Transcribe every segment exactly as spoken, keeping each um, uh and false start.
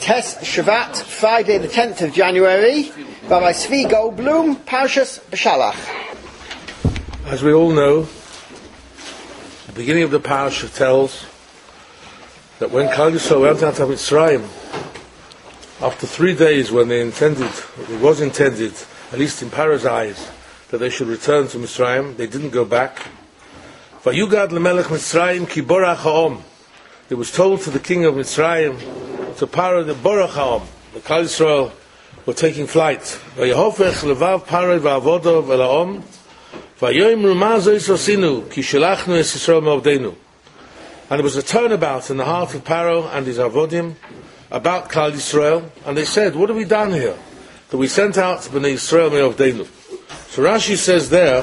Tes Shvat, Friday the tenth of January, Rabbi Zvi Goldblum, Parshas Shalach. As we all know, the beginning of the parasha tells that when Klal Yisrael went out of Mitzrayim, after three days when they intended, it was intended, at least in Paro's eyes, that they should return to Mitzrayim, they didn't go back. Vayugad lemelech Mitzrayim ki borach ha'om. It was told to the king of Mitzrayim, to Paro the borach ha'om, the Klal Yisrael were taking flight. Vayahofech levav Paro va'avodov el ha'om, vayoimru ma zois osinu ki shelachnu es Yisrael me'avdeinu. And there was a turnabout in the heart of Paro and his avodim about Klal Yisrael, and they said, what have we done here? That we sent out Bnei Yisrael me'avdeinu. So Rashi says there,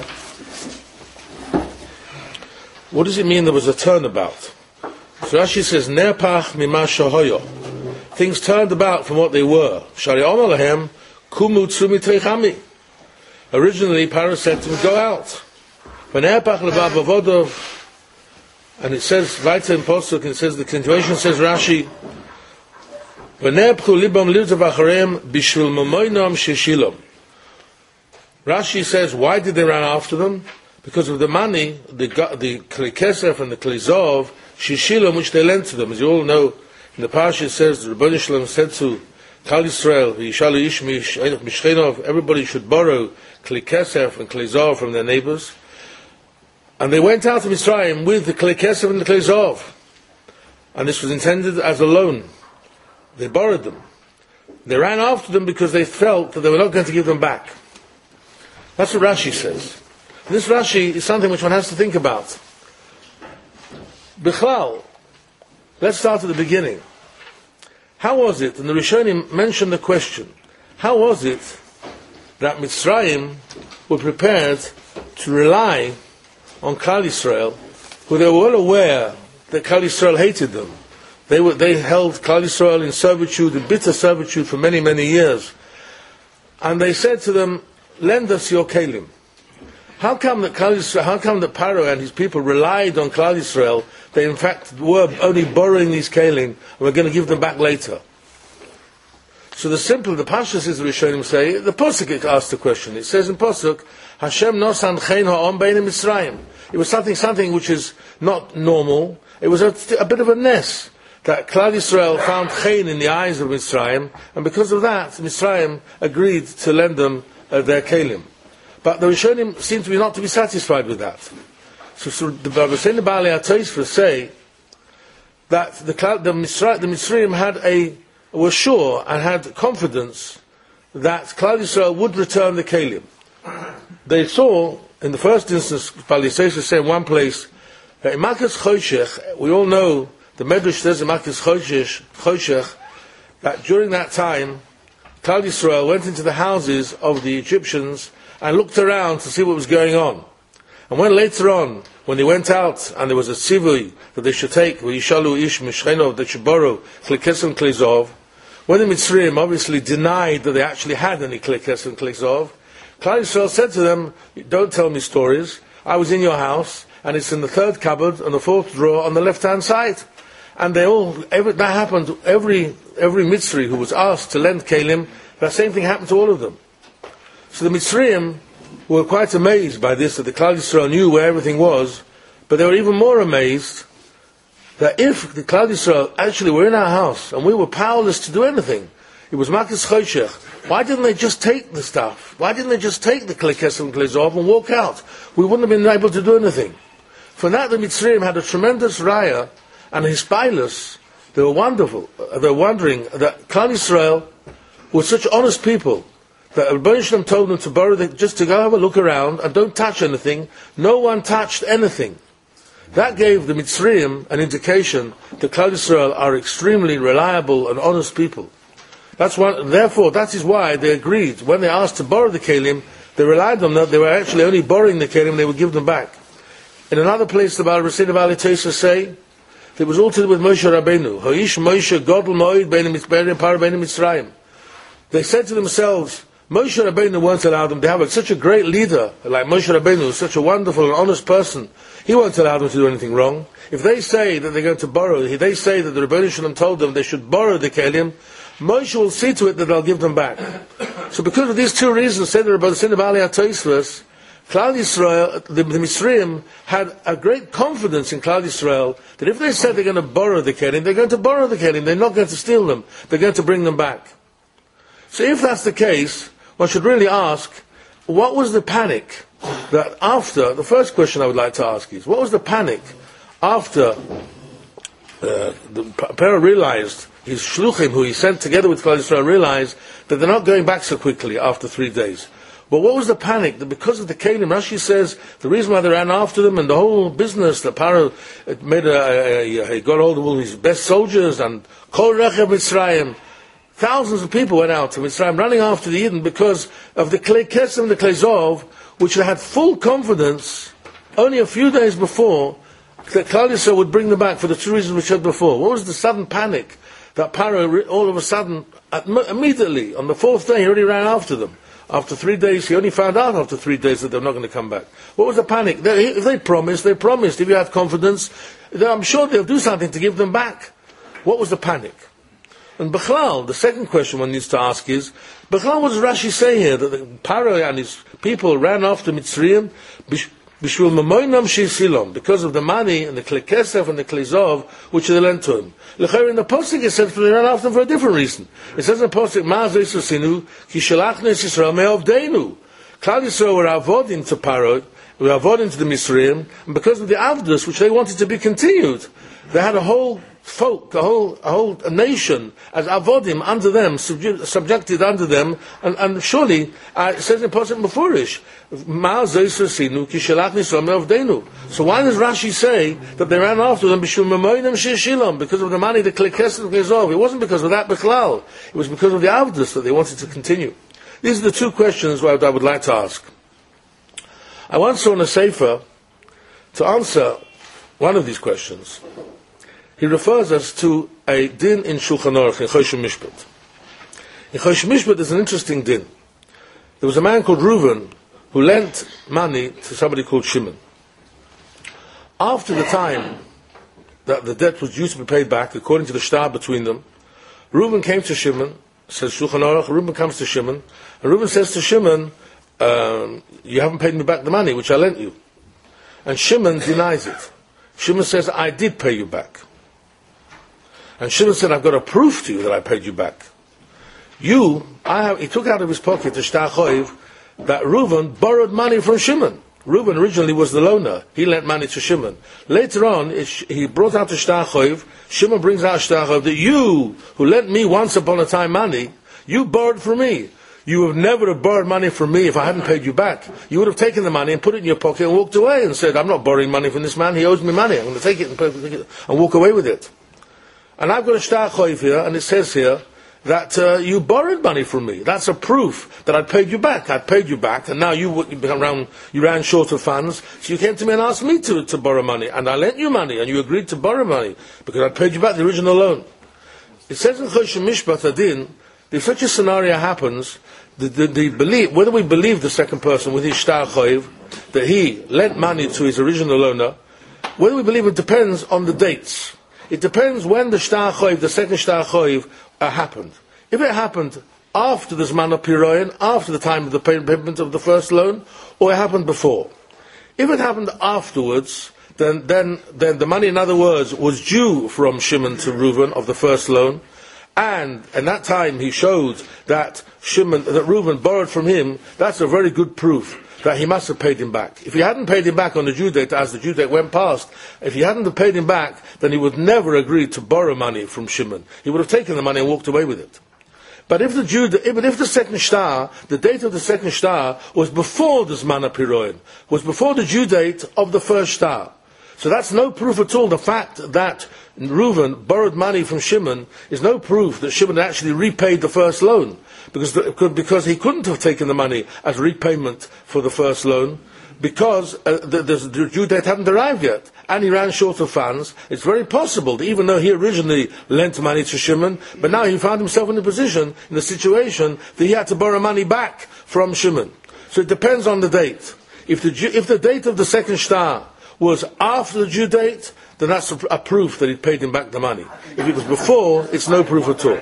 what does it mean there was a turnabout? So Rashi says, Nerpach mima shahoyo. Things turned about from what they were. Shari Omer lahem, kumu tsumi teichami. Originally, Paro said to him, go out. Nerpach levav avodov. And it says, weiter in Posuk, it says, the continuation says, Rashi, V'nerpchu libam livzav acharem bishvil mamoinam sheshilom. Rashi says, why did they run after them? Because of the money, the the Kli Kesef and the Kli Zov, Shishilom, which they lent to them. As you all know, in the Parsha it says, the Rebbeinu Shalom said to Klal Yisrael, Yishalu Ish Mishchenov, everybody should borrow Kli Kesef and Kli Zov from their neighbors. And they went out of Mitzrayim with the Kli Kesef and the Kli Zov. And this was intended as a loan. They borrowed them. They ran after them because they felt that they were not going to give them back. That's what Rashi says. This Rashi is something which one has to think about. Bichlal, let's start at the beginning. How was it, and the Rishonim mentioned the question, how was it that Mitzrayim were prepared to rely on Klal Yisrael, who they were well aware that Klal Yisrael hated them? They were, they held Klal Yisrael in servitude, in bitter servitude for many, many years. And they said to them, lend us your kelim. How come that Klal Yisrael, how come that Paro and his people relied on Klal Yisrael? They in fact were only borrowing these kelim, and we're going to give them back later. So the simple, the Pashas is the Rishonim say, the Posuk asked the question. It says in Posuk, Hashem nosan chen ha'om beinim Mitzrayim. It was something, something which is not normal. It was a, a bit of a ness that Klal Yisrael found chen in the eyes of Mitzrayim, and because of that, Mitzrayim agreed to lend them uh, their kelim. But the Rishonim seem to be not to be satisfied with that. So, so the Baalei HaTosfos say that the the Mitzrayim, the Mitzrayim had a were sure and had confidence that Klal Yisrael would return the kelim. They saw, in the first instance, Baalei HaTosfos say in one place that in Makas Choshech, we all know the Medrash says in Makas Choshech, Choshech that during that time Klal Yisrael went into the houses of the Egyptians and looked around to see what was going on. And when later on, when they went out and there was a tzivui that they should take, Yishalu Ish Mishchenov, they should borrow Kli Kesef and Kli Zov, when the Mitzrayim obviously denied that they actually had any Kli Kesef and Kli Zov, Klal Yisrael said to them, don't tell me stories, I was in your house, and it's in the third cupboard and the fourth drawer on the left-hand side. And they all, every, that happened to every, every Mitzri who was asked to lend kelim, that same thing happened to all of them. So the Mitzrayim were quite amazed by this, that the Klal Yisrael knew where everything was, but they were even more amazed that if the Klal Yisrael actually were in our house and we were powerless to do anything, it was Makas Choshech, why didn't they just take the stuff? Why didn't they just take the Kli Kesef and Kli Zov and walk out? We wouldn't have been able to do anything. For that the Mitzrayim had a tremendous raya, and his pilus, they were wonderful. They were wondering that Klal Yisrael were such honest people, that Rebbeinu Shalom told them to borrow, the, just to go have a look around and don't touch anything. No one touched anything. That gave the Mitzrayim an indication that Klal Yisrael are extremely reliable and honest people. That's one. Therefore, that is why they agreed. When they asked to borrow the kelim, they relied on that. They were actually only borrowing the kelim; they would give them back. In another place, the Baalei HaTosfos say that it was all to do with Moshe Rabbeinu. Ha'ish Moshe Godel Moed Beinim Mitzrayim. They said to themselves, Moshe Rabbeinu won't allow them to have such a great leader like Moshe Rabbeinu, such a wonderful and honest person. He won't allow them to do anything wrong. If they say that they're going to borrow, if they say that the Rebbeinu Shalom told them they should borrow the kelim, Moshe will see to it that they'll give them back. So because of these two reasons, said the Rebbe Sin of Ali HaTosfos, Klal Yisrael, the, the Mitzrayim, had a great confidence in Klal Yisrael that if they said they're going to borrow the kelim, they're going to borrow the kelim. They're not going to steal them. They're going to bring them back. So if that's the case, one should really ask, what was the panic that after, the first question I would like to ask is, what was the panic after uh, the Pharaoh realized, his shluchim, who he sent together with Klal Yisrael, realized that they're not going back so quickly after three days. But what was the panic? That because of the kelim, Rashi says the reason why they ran after them and the whole business, the Pharaoh made a, a, a, he got hold of all his best soldiers and Kol Rechev Mitzrayim. Thousands of people went out to Mitzrayim running after the Eden because of the Klei Kesem and the Klei Zov, which they had full confidence only a few days before that Klal Yisrael would bring them back for the two reasons we said before. What was the sudden panic that Pharaoh all of a sudden, immediately, on the fourth day, he already ran after them? After three days, he only found out after three days that they're not going to come back. What was the panic? They, if they promised, they promised. If you had confidence, I'm sure they'll do something to give them back. What was the panic? And Bechlal, the second question one needs to ask is, Bechlal, what does Rashi say here? That the Pharaoh and his people ran after Mitzrayim, Bishvil Mamoinam Shisilom, because of the money and the Klei Kesef and the Klei Zov which they lent to him. In the Pasuk it says they ran after him for a different reason. It says in the Pasuk, Ma'azeh Yisosinu, Ki Shalachnu Es Yisrael Me'ovdeinu. Klal Yisrael were avodim to Pharaoh, were avodim to the Mitzrayim, and because of the Avdus, which they wanted to be continued, they had a whole folk, a whole, a whole nation as avodim under them, subju- subjected under them, and, and surely uh, it says in Pasuk Mefurish, Ma'azeh Yisosinu, Ki Shalachnu Yisrael Me'ovdeinu. So why does Rashi say that they ran after them Bishul Mamoinam Shishilom, because of the money, the Klei Kesef and Klei Zov? It wasn't because of that Bechlal. It was because of the Avdus that they wanted to continue. These are the two questions that I would like to ask. I once saw in a Sefer, to answer one of these questions, he refers us to a din in Shulchan Aruch, in Choshen Mishpat. In Choshen Mishpat there's an interesting din. There was a man called Reuven who lent money to somebody called Shimon. After the time that the debt was due to be paid back, according to the shtar between them, Reuven came to Shimon, says Shulchan Aruch, Reuven comes to Shimon, and Reuven says to Shimon, um, you haven't paid me back the money which I lent you. And Shimon denies it. Shimon says, I did pay you back. And Shimon said, I've got a proof to you that I paid you back. You, I have, he took out of his pocket the shtar choiv that Reuven borrowed money from Shimon. Reuven originally was the loaner. He lent money to Shimon. Later on, it, he brought out the shtar choiv. Shimon brings out shtar choiv that you, who lent me once upon a time money, you borrowed from me. You would never have borrowed money from me if I hadn't paid you back. You would have taken the money and put it in your pocket and walked away and said, I'm not borrowing money from this man. He owes me money. I'm going to take it and, take it and walk away with it. And I've got a shtar choiv here, and it says here that uh, you borrowed money from me. That's a proof that I paid you back. I paid you back, and now you, you, ran, you ran short of funds, so you came to me and asked me to, to borrow money, and I lent you money, and you agreed to borrow money, because I paid you back the original loan. It says in Choshen Mishpat Adin, if such a scenario happens, the, the, the belief, whether we believe the second person with his shtar choiv, that he lent money to his original loaner, whether we believe it depends on the dates. It depends when the shtar choiv, the second shtar choiv, uh, happened. If it happened after the Zman HaPiroyan, after the time of the payment of the first loan, or it happened before. If it happened afterwards, then, then, then the money, in other words, was due from Shimon to Reuven of the first loan, and at that time he showed that Shimon, that Reuven borrowed from him, that's a very good proof that he must have paid him back. If he hadn't paid him back on the due date, as the due date went past, if he hadn't have paid him back, then he would never agree to borrow money from Shimon. He would have taken the money and walked away with it. But if the due, but if the second shtar, the date of the second shtar was before the Zman HaPiroyan, was before the due date of the first shtar, so that's no proof at all. The fact that Reuven borrowed money from Shimon is no proof that Shimon actually repaid the first loan, because the, because he couldn't have taken the money as repayment for the first loan, because uh, the, the due date hadn't arrived yet, and he ran short of funds. It's very possible that even though he originally lent money to Shimon, but now he found himself in a position, in a situation, that he had to borrow money back from Shimon. So it depends on the date. If the, if the date of the second shtar was after the due date, then that's a, a proof that he paid him back the money. If it was before, it's no proof at all.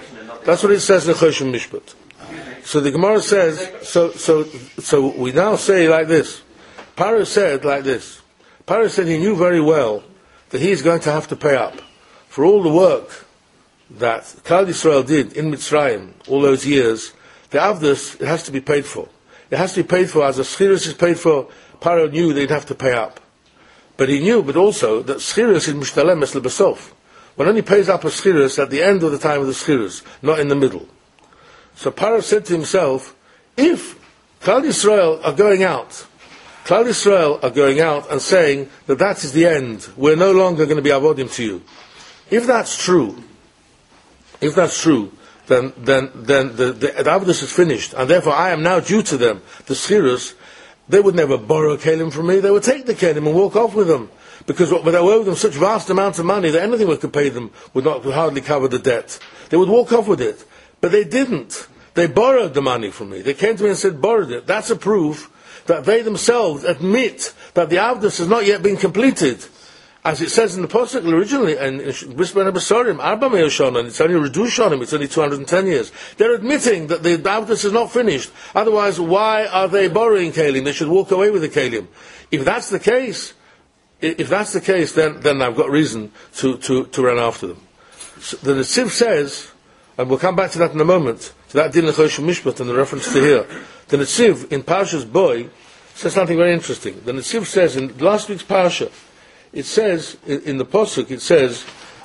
That's what it says in Choshen Mishpat. So the Gemara says, so so so we now say like this. Paro said like this. Paro said he knew very well that he is going to have to pay up for all the work that Klal Yisrael did in Mitzrayim all those years. The Avdus, it has to be paid for. It has to be paid for as a Schirus is paid for. Paro knew they'd have to pay up. But he knew, but also, that Schirus is Mishtalem Es Lebesof. One only pays up a Schirus at the end of the time of the Schirus, not in the middle. So Paro said to himself, if Klal Yisrael are going out, Klal Yisrael are going out and saying that that is the end, we're no longer going to be avodim to you. If that's true, if that's true, then then then the, the, the Avdus is finished, and therefore I am now due to them, the Schirus. They would never borrow kelim from me. They would take the kelim and walk off with them, because they owe them such vast amounts of money that anything we could pay them would not would hardly cover the debt. They would walk off with it, but they didn't. They borrowed the money from me. They came to me and said, borrowed it. That's a proof that they themselves admit that the Avdus has not yet been completed. As it says in the Pasuk originally, and Bris Ben Abasarim, Arba Me'er Shana, and it's only Redush Shanim, it's only two hundred ten years. They're admitting that the Avdus is not finished. Otherwise, why are they borrowing Kalim? They should walk away with the Kalim. If that's the case, if that's the case, then, then I've got reason to, to, to run after them. So the Netziv says, and we'll come back to that in a moment, to that Din L'Choshen Mishpat and the reference to here. The Netziv in Parshas Boy says something very interesting. The Netziv says in last week's Parsha, it says, in the Pasuk, it says,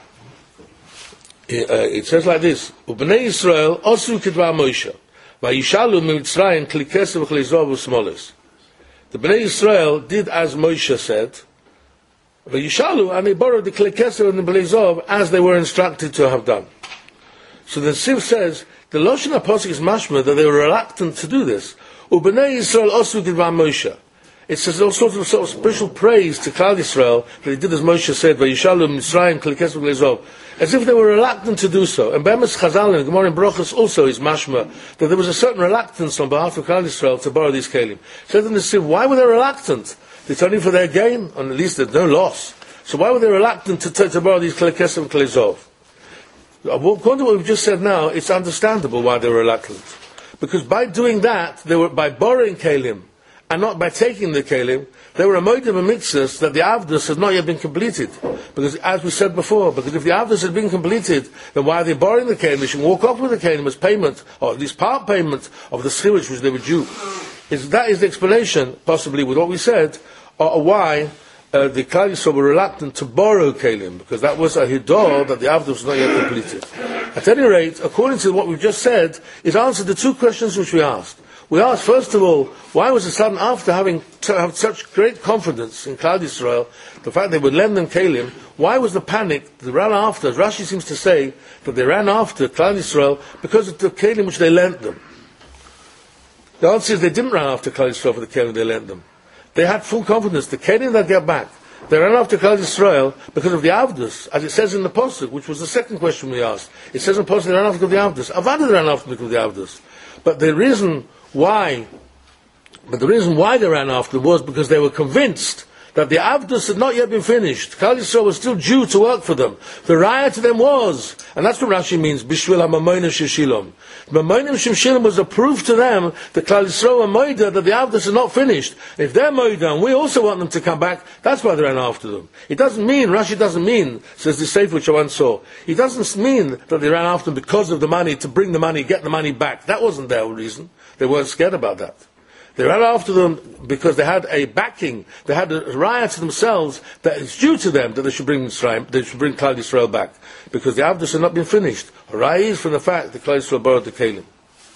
uh, it says like this, Ubnei Yisrael osu kidvar Moshe, vayishalu mitzrayim kli kesef v'kli zov u'smoles. The Bnei Yisrael did as Moshe said, vayishalu, and they borrowed the kli kesef and the Bnei Zov as they were instructed to have done. So the Siv says, the Lashon HaPasuk is mashma that they were reluctant to do this. Ubnei Yisrael osu kidvar Moshe. It says all sorts of, sort of special praise to Klal Yisrael that he did as Moshe said, "Vayishalu Mitzrayim kli kesef v'kli zov," as if they were reluctant to do so. And Be'emes Chazal and Gemara in Brochus also is mashma that there was a certain reluctance on behalf of Klal Yisrael to borrow these kelim. Said in the Siv, why were they reluctant? It's only for their gain, and at least there's no loss. So why were they reluctant to, to, to borrow these kli kesef v'kli zov? According to what we've just said now, it's understandable why they were reluctant, because by doing that, they were by borrowing kelim, and not by taking the kelim, they were a moedim and mitzvahs that the Avdus had not yet been completed. Because, as we said before, because if the Avdus had been completed, then why are they borrowing the kelim? They should walk off with the kelim as payment, or at least part payment of the schirus which they were due. Is, that is the explanation, possibly, with what we said, or why uh, the Klal Yisrael were reluctant to borrow kelim, because that was a hidor that the Avdus was not yet completed. At any rate, according to what we've just said, it answered the two questions which we asked. We asked, first of all, why was the sudden, after having to have such great confidence in Klal Yisrael, the fact they would lend them kelim, why was the panic they ran after? As Rashi seems to say, that they ran after Klal Yisrael because of the kelim which they lent them. The answer is they didn't run after Klal Yisrael for the kelim they lent them. They had full confidence, the kelim they'd get back. They ran after Klal Yisrael because of the Avdus, as it says in the Pasuk, which was the second question we asked. It says in the Pasuk they ran after the Avdus. Avada ran after because of the Avdus. But the reason why, but the reason why they ran after was because they were convinced that the Avdus had not yet been finished. Klal Yisrael was still due to work for them. The raya to them was, and that's what Rashi means, Bishvil HaMamonim Sheshilom. Mamonim Sheshilom was a proof to them that Klal Yisrael were moida that the Avdus is not finished. If they're moida and we also want them to come back, that's why they ran after them. It doesn't mean, Rashi doesn't mean, says the Sefer which I once saw, it doesn't mean that they ran after them because of the money, to bring the money, get the money back. That wasn't their reason. They weren't scared about that. They ran after them because they had a backing, they had a raya to themselves that it's due to them that they should bring Israel, they should bring Klal Yisrael back, because the Avdus had not been finished. A raya is from the fact that Klal Yisrael borrowed the kelim.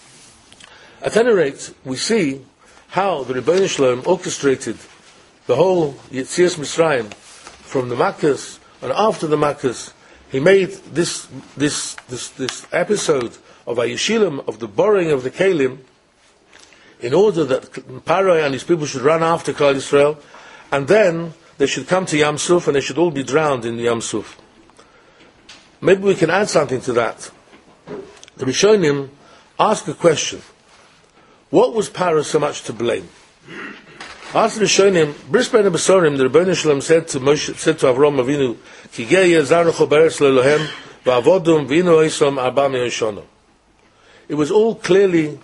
At any rate, we see how the Rebbeinu Shalom orchestrated the whole Yetzias Mitzrayim from the Makkos, and after the Makkos, he made this this this this episode of Ayeshilim, of the borrowing of the kelim, in order that Paro and his people should run after Klal Yisrael, and then they should come to Yam Suf and they should all be drowned in Yam Suf. Maybe we can add something to that. The Rishonim ask a question. What was Paro so much to blame? Ask the Rishonim, Bris Ben Abasarim, the Rebbeinu Shalom said to Moshe, said to Avram Avinu, Ki gei yezarucho beretz lelohem, va'avodum v'inu oisom arba me'osh shana. It was all clearly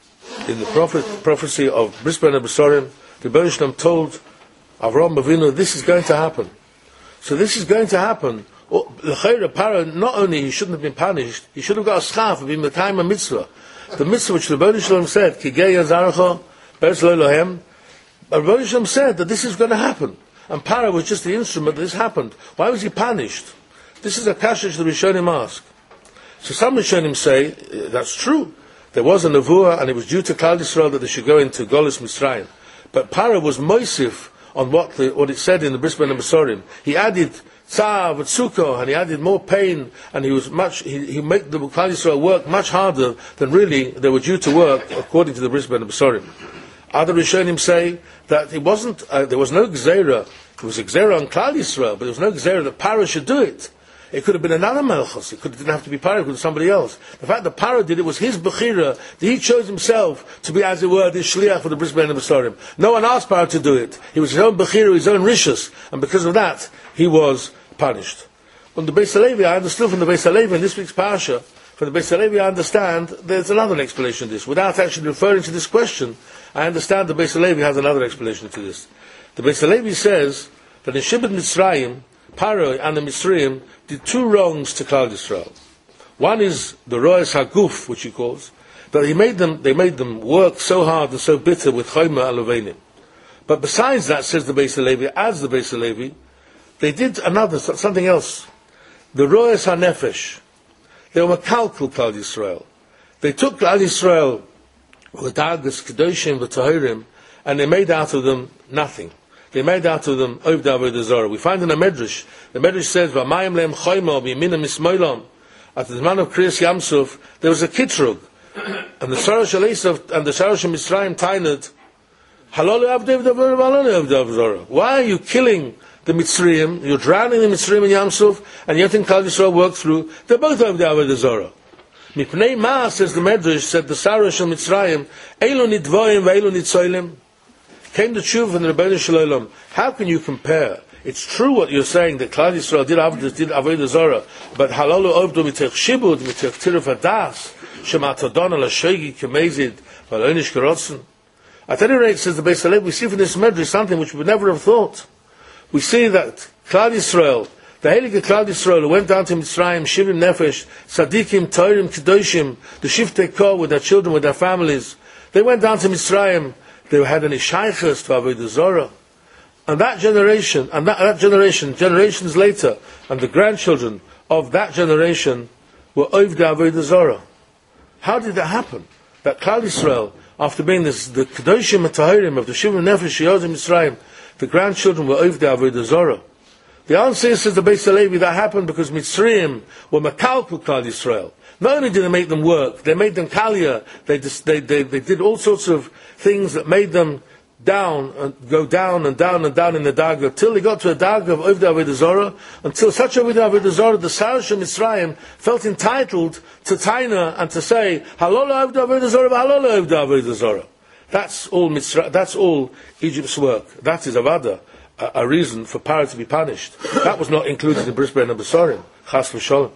in the prophet, prophecy of Bris Bein HaBesarim. The Rebbeinu Shalom told Avraham Avinu, this is going to happen. So this is going to happen. L'chayra Paro, not only he shouldn't have been punished, he should have got a schaf and been mekayim a mitzvah. The mitzvah which the Rebbeinu Shalom said, Kigei Yazaracha, Beres Lo Elohem, the Rebbeinu Shalom said that this is going to happen. And Paro was just the instrument that this happened. Why was he punished? This is a kasha the Rishonim ask. So some Rishonim say, that's true. There was a nevuah, and it was due to Klal Yisrael that they should go into Golus Mitzrayim. But Paro was moisif on what the, what it said in the Bris Bein HaBesarim. He added tzav and sukkah, and he added more pain, and he was much. He, he made the Klal Yisrael work much harder than really they were due to work, according to the Bris Bein HaBesarim. Other Rishonim say that it wasn't. Uh, there was no gzeira. It was a gzeira on Klal Yisrael, but there was no gzeira that Paro should do it. It could have been another Melchus. It could, didn't have to be Paro. It could be somebody else. The fact that Paro did it was his Bechira. That he chose himself to be, as it were, the Shliach for the Bris Bein HaBesarim. No one asked Paro to do it. He was his own Bechira, his own Rishus. And because of that, he was punished. From the Beis HaLevi, I understood from the Beis HaLevi in this week's Parasha, from the Beis HaLevi I understand there's another explanation to this. Without actually referring to this question, I understand the Beis HaLevi has another explanation to this. The Beis HaLevi says that in Shibud Mitzrayim, Paro and the Mitzrayim did two wrongs to Klal Yisrael. One is the Roes Haguf, which he calls, that he made them, they made them work so hard and so bitter with Chayma Alovenim. But besides that, says the Beis HaLevi, as the Beis HaLevi, they did another, something else. The Roes HaNefesh. They were Kalkul Klal Yisrael. They took Klal Yisrael, with Dagas, Kedoshim, V'Tahirim, and they made out of them nothing. They made out of them Oved Avodah Zarah. We find in a Medrash, the Medrash says, "V'mayim lehem choyma b'yamina mismoilom." At the man of Kriyas Yamsuf, there was a kitrug, and the Sharash Elisov and the Sharash Mitzrayim tained, "Halol Avdei V'Davor V'Halol Avdei Zarah." Why are you killing the Mitzrayim? You're drowning the Mitzrayim in Yamsuf, and yet in Klal Yisrael work through. They're both Oved Avodah Zarah. Mipnei Ma, says the Medrash, said the Sharash Mitzrayim, "Eilu nidvoim ve'eilu nitzolim." Came the tshuva from the Rebbeinu Shalom. How can you compare? It's true what you're saying that Klal Yisrael did avodah did avodah zarah, but halalu ovdu mitech shibud mitech tiruf adas shematadon al shegi kemezid valonish karotzen. At any rate, says the Beis HaLevi, we see from this medrash something which we would never have thought. We see that Klal Yisrael, the Heilige Klal Yisrael, who went down to Mitzrayim, Shivim Nefesh, Sadikim, Toirim, Kedoshim, the Shiftei Kol with their children, with their families, they went down to Mitzrayim. They had an ishaychus to avodah zarah, and that generation, and that, that generation, generations later, and the grandchildren of that generation were oved avodah zarah. How did that happen? That Klal Yisrael, after being this, the kedoshim and tahirim of the Shivim Nefesh Yodim Mitzrayim, the grandchildren were oved avodah zarah. The answer is, says the Beis HaLevi, that happened because Mitzrayim were makalku Klal Yisrael. Not only did they make them work, they made them kalia. They, just, they, they, they did all sorts of things that made them down and go down and down and down in the daga till they got to a daga of Oved Avodah Zarah, until such Oved Avodah Zarah, the Sarash of Mitzrayim felt entitled to taina and to say Halol Oved Avodah Zarah, Halol Oved Avodah Zarah. That's all Mitzrayim. That's all Egypt's work. That is avada, a, a reason for Paro to be punished. That was not included in Bris Bein HaBesarim. Chas v'sholem.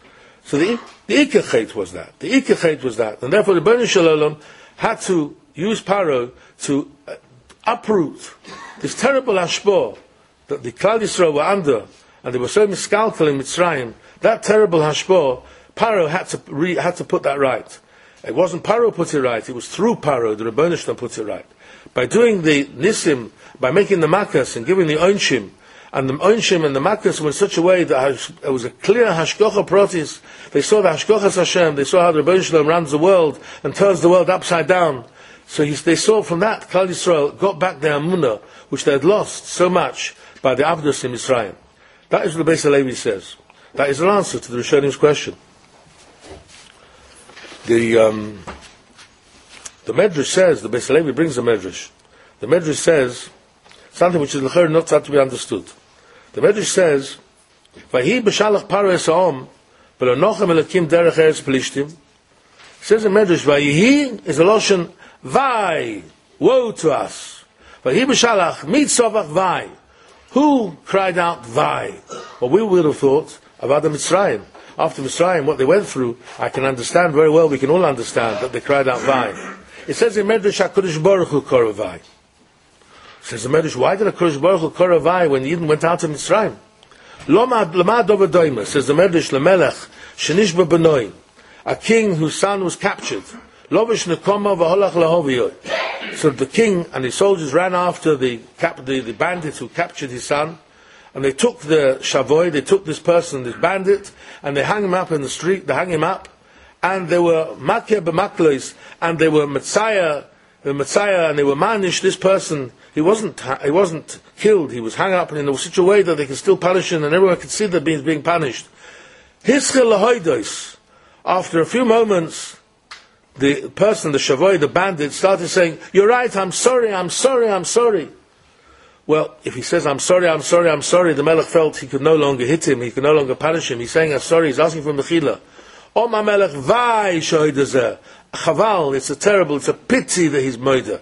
So the the Ikechet was that. The Ikechet was that, and therefore the Rebbeinu Shalom had to use Paro to uh, uproot this terrible hashpah that the Klal Yisrael were under, and they were so miskalkel in Mitzrayim. That terrible hashpah, Paro had to re, had to put that right. It wasn't Paro put it right; it was through Paro the Rebbeinu Shalom put it right by doing the nisim, by making the makas and giving the onshim. And the Onshim and the Makkos were in such a way that it was a clear Hashgocha Protis. They saw the Hashgochas Hashem, they saw how the Rebbeinu Shalom runs the world and turns the world upside down. So he, they saw from that, Klal Yisrael got back their Amunah, which they had lost so much by the Avdus in Mitzrayim. That is what the Beis HaLevi says. That is an answer to the Rishonim's question. The um, the Medrash says, the Beis HaLevi brings the Medrash. The Medrash says something which is not to be understood. The Medrash says, "Vahi b'shalach Paro es ha'om, v'lo nochem elakim derech eretz Pelishtim." Says in Medrash, "Vayihi" is a loshon vai, woe to us. Vahi b'shalach mitzovach vai. Who cried out vai? Well, we would have thought about the Mitzrayim. after Mitzrayim, what they went through, I can understand very well, we can all understand, that they cried out, Vai. It says in Medrash, HaKadosh Baruch Hu Kora Vai. It says in Medrash, why did HaKadosh Baruch Hu Kora Vai when Yidden went out of Mitzrayim? Loma Dova Doima, says the Medrash, Lemelech, Shenishba Benoi, a king whose son was captured. Lovish Nekoma V'holach Lahoviyoi. So the king and his soldiers ran after the, cap- the, the bandits who captured his son, and they took the Shavoi, they took this person, this bandit, and they hung him up in the street, they hung him up, and they were Makeh B'Maklois, and they were Messiah, the Messiah, and they were manish, this person, he wasn't, he wasn't killed, he was hung up in such a way that they could still punish him, and everyone could see that he was being punished. Hischel Lahoidos, after a few moments, the person, the Shavoi, the bandit, started saying, you're right, I'm sorry, I'm sorry, I'm sorry. Well, if he says, I'm sorry, I'm sorry, I'm sorry, the Melech felt he could no longer hit him, he could no longer punish him. He's saying, I'm sorry, he's asking for Mechila. Oh, my Melech, vai shoidazeh. Chaval, it's a terrible, it's a pity that he's murder.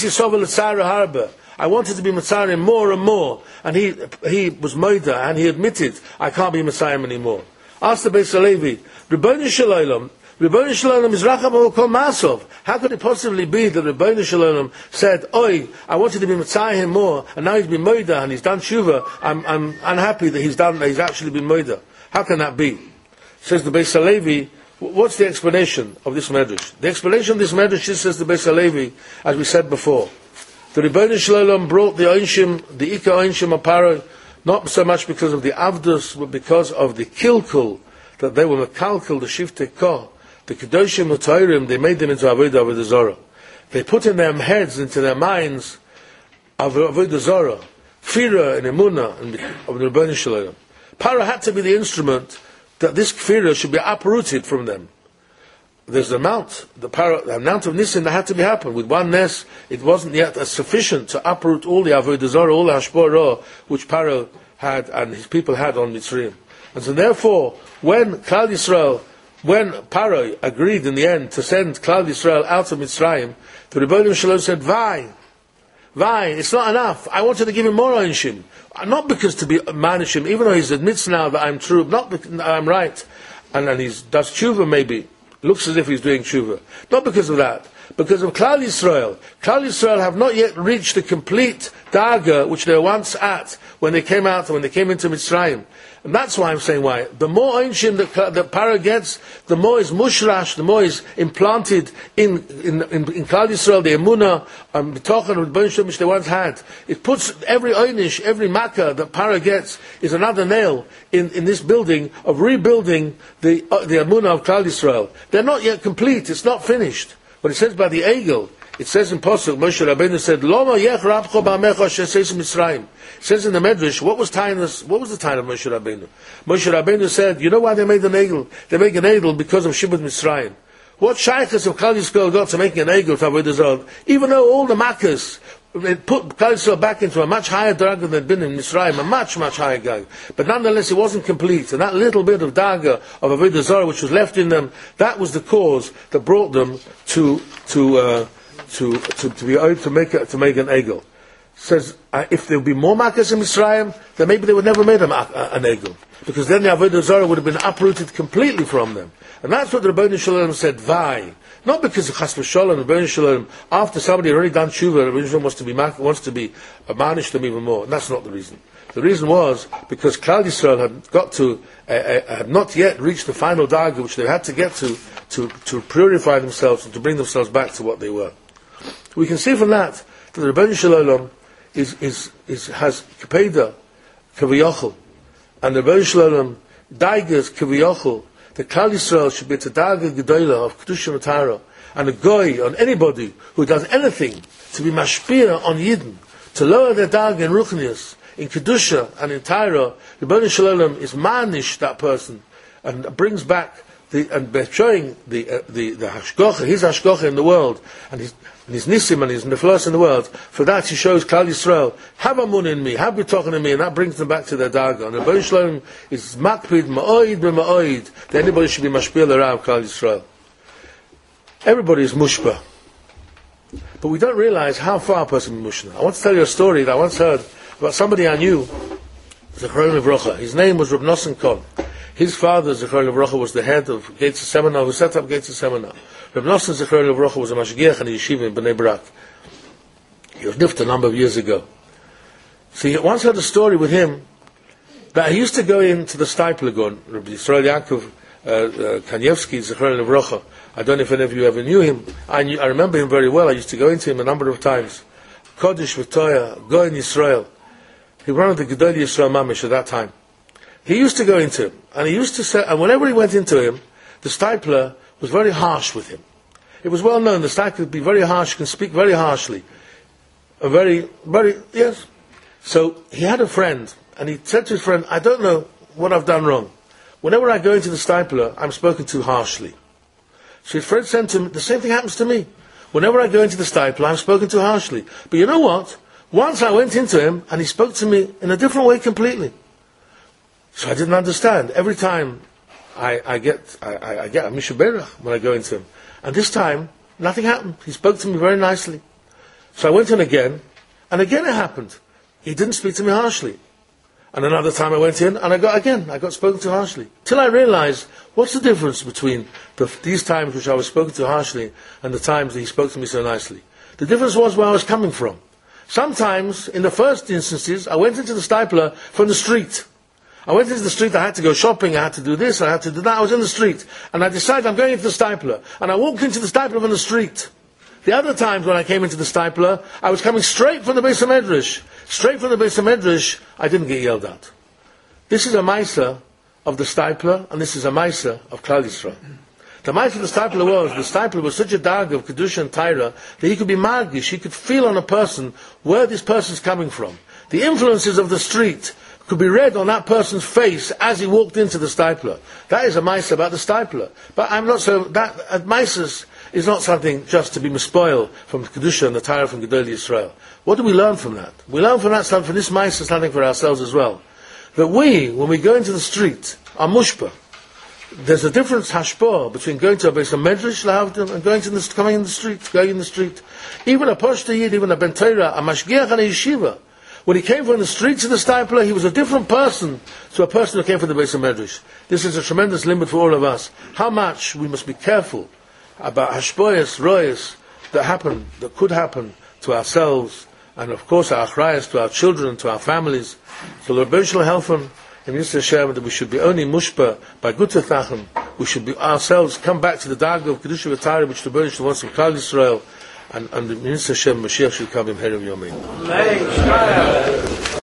I wanted to be Messiah more and more, and he he was murder, and he admitted, I can't be Messiah anymore. Ask the Beis Halevi, Rebbeinu Shalom, Rebbeinu Shalom is Racham al Kol Masov. How could it possibly be that Rebbeinu Shalom said, Oi, I wanted to be Messiah more, and now he's been murder, and he's done tshuva, I'm, I'm unhappy that he's done, that he's actually been murder. How can that be? Says the Beis Halevi, what's the explanation of this medrash? The explanation of this medrash is, says the Beis Halevi, as we said before, the Rebbeinu Shalom brought the Einshim, the Ika Einshim of Paro, not so much because of the Avdus, but because of the Kilkul, that they were Mekalkul, the Shiftei Koh, the Kedoshim Utayrim, they made them into Avodah Avodah Zorah. They put in their heads, into their minds, Avodah Zorah, Kfira and Emunah of the Rebbeinu Shalom. Paro had to be the instrument that this Kfira should be uprooted from them. There's the amount, the, para, the amount of Nisim that had to be happened. With one Nes, it wasn't yet as sufficient to uproot all the Avodah Zorah, all the Hashporah, which Paro had and his people had on Mitzrayim. And so therefore, when Klal Yisrael, when Paro agreed in the end to send Klal Yisrael out of Mitzrayim, the Rebbeinu Shalom said, Vai, Vai, it's not enough. I wanted to give him more Einshim. Not because to be manishim, even though he admits now that I'm true, not because I'm right, and then he does tshuva maybe, looks as if he's doing tshuva. Not because of that, because of Klal Yisrael. Klal Yisrael have not yet reached the complete daga which they were once at when they came out, when they came into Mitzrayim. And that's why I'm saying why. The more Einshim that, that Paro gets, the more is mushrash, the more is implanted in in, in, in Klal Yisrael, the Emunah, and B'tochen, and B'tochen, which they once had. It puts every Einish, every Makkah that Paro gets is another nail in, in this building of rebuilding the uh, the Emunah of Klal Yisrael. They're not yet complete, it's not finished. But it says by the Egel, it says in Pasuk, Moshe Rabbeinu said, Loma yech rabcho ba'amecha sheseis Mitzrayim. It says in the Medrash, what was time this, what was the time of Moshe Rabbeinu? Moshe Rabbeinu said, you know why they made an Egel? They make an Egel because of Shibud Mitzrayim. What shaykhs of Klal Yisrael got to making an Egel to Avodah Zarah? Even though all the Makkahs, it put Klal Yisrael back into a much higher daga than had been in Mitzrayim, a much, much higher daga. But nonetheless, it wasn't complete. And that little bit of daga of Avodah Zarah which was left in them, that was the cause that brought them to to uh, to, to to be able to make a, to make an egel. Says uh, if there would be more makkahs in Mitzrayim, then maybe they would never made a, uh, an egel, because then the Avodah Zarah would have been uprooted completely from them. And that's what the Rebbeinu Shalom said. Vai. Not because of Chas v'Sholom, the Rebbeinu Shalom, after somebody had already done tshuva, the Rebbeinu Shalom wants to be wants to be uh, managed them even more. And that's not the reason. The reason was because Klal Yisrael had got to uh, uh, had not yet reached the final daga which they had to get to to to purify themselves and to bring themselves back to what they were. We can see from that that the Rebbeinu Shalom is is is has kepeda kaviyachol, and the Rebbeinu Shalom daigas kaviyachol. The Klal Yisrael should be a daga gedola of kedusha matara, and a goy on anybody who does anything to be mashpia on Yidden, to lower their daga in ruchnius, in kedusha and in Torah. The Rebbeinu Shalom is manish that person and brings back the and showing the uh, the the hashgocha, his hashgocha in the world, and his and his nisim and his neflos in the world. For that he shows Klal Yisrael, have amun in me, have b'tochen in me, and that brings them back to their daga. And the Rebbeinu Shalom is makpid ma'oid b'ma'oid that anybody should be mashpil around Klal Yisrael. Everybody is mushba, but we don't realize how far a person is mushna. I want to tell you a story that I once heard about somebody I knew. His name was Reb Nosson Kohn. His father, Zechron Levrocha, was the head of Gates Seminar, who set up Gates Seminar. Reb Nosson Zechron Levrocha was a mashgiach in a yeshiva in Bnei Brak. He was nifted a number of years ago. So he once had a story with him that he used to go into the Stipelagon, Rabbi Yisrael Yaakov uh, uh, Kanievsky, Zechron Levrocha. I don't know if any of you ever knew him. I, knew, I remember him very well. I used to go into him a number of times. Kodesh V'Toya, Goin Yisrael. He was one of the Gedolei Yisrael Mamish at that time. He used to go into him, and he used to say, and whenever he went into him, the Stipler was very harsh with him. It was well known the Stipler could be very harsh, can speak very harshly. A very, very, yes. So he had a friend, and he said to his friend, I don't know what I've done wrong. Whenever I go into the Stipler, I'm spoken to harshly. So his friend said to him, the same thing happens to me. Whenever I go into the Stipler, I'm spoken to harshly. But you know what? Once I went into him, and he spoke to me in a different way completely. So I didn't understand. Every time I, I get I, I, I get a mishaberach when I go into him. And this time, nothing happened. He spoke to me very nicely. So I went in again, and again it happened. He didn't speak to me harshly. And another time I went in, and I got again, I got spoken to harshly. Till I realized, what's the difference between the, these times which I was spoken to harshly and the times that he spoke to me so nicely? The difference was where I was coming from. Sometimes, in the first instances, I went into the Stipler from the street. I went into the street, I had to go shopping, I had to do this, I had to do that, I was in the street. And I decided I'm going into the Stipler. And I walked into the Stipler from the street. The other times when I came into the Stipler, I was coming straight from the Beis HaMedrash. Straight from the Beis HaMedrash, I didn't get yelled at. This is a Maisa of the Stipler, and this is a Maisa of Klal Yisrael. The Maisa of the Stipler was, the Stipler was such a dag of Kedusha and Taira, that he could be margish, he could feel on a person where this person's coming from. The influences of the street could be read on that person's face as he walked into the Stipler. That is a Maisa about the Stipler. But I'm not so, that, uh, Maisas is not something just to be mispoiled from Kedusha and the Torah from Gedolei Yisrael. What do we learn from that? We learn from that, from this Maisa, something for ourselves as well. That we, when we go into the street, are mushpa. There's a difference, hashpah, between going to a Beis HaMedrash and going to the, coming in the street, going in the street. Even a Poshta Yid, even a Ben Torah, a Mashgiach and a Yeshiva, when he came from the streets of the Stipler, he was a different person to a person who came from the Beis HaMedrash. This is a tremendous limit for all of us. How much we must be careful about hashpoyas, royas, that happen, that could happen to ourselves, and of course our achrayas, to our children, to our families. So the Rebbe shall help him, and Yisrael Hashem, that we should be only mushpa by good tachim. We should be ourselves come back to the dag of Kedusha V'Tara, which the Rebbe shall want from Klal Yisrael. And, and the Minister Hashem Mashiach should come in Herem Yomein.